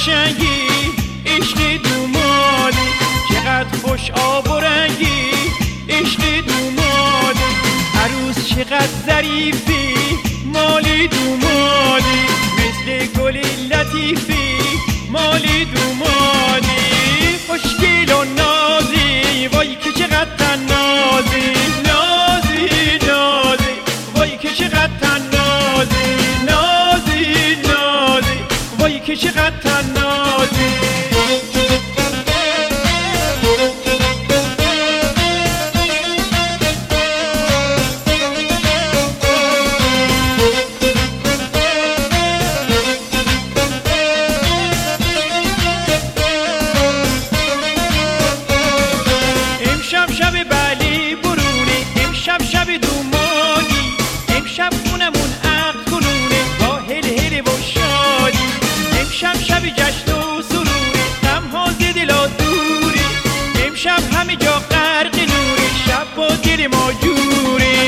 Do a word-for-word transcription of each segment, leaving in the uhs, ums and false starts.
قشنگی عشق دومالی، چقدر خوش آب و رنگی عشق دومالی، عروس چقدر ظریفی مالی دومالی، مثل گل لطیفی مالی دومالی، خوشگل و نازی وای که چقدر تنازی، نازی نازی وای که چقدر تنازی، نازی نازی وای که چقدر تنازی. امشب شب بلی برونه، امشب شب دومالی، امشب خونمون عقد کنونه با هل هل و شادی، امشب شب جشن و سروره غم‌ها ز دلا دوره، امشب همه جا غرق نوره شب با دل ما جوره.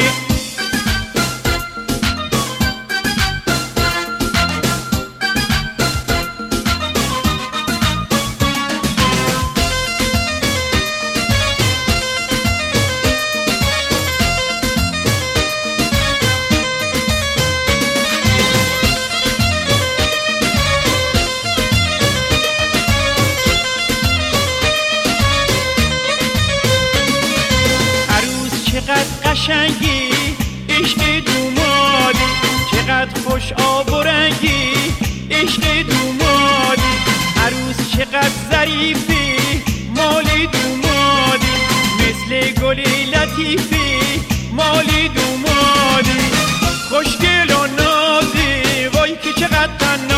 چقدر قشنگی عشق دومالی، چقدر خوش آب و رنگی عشق دومالی، عروس چقدر ظریفی مالی دومالی، مثل گل لطیفی مالی دومالی، خوشگل و نازی وای که چقدر تن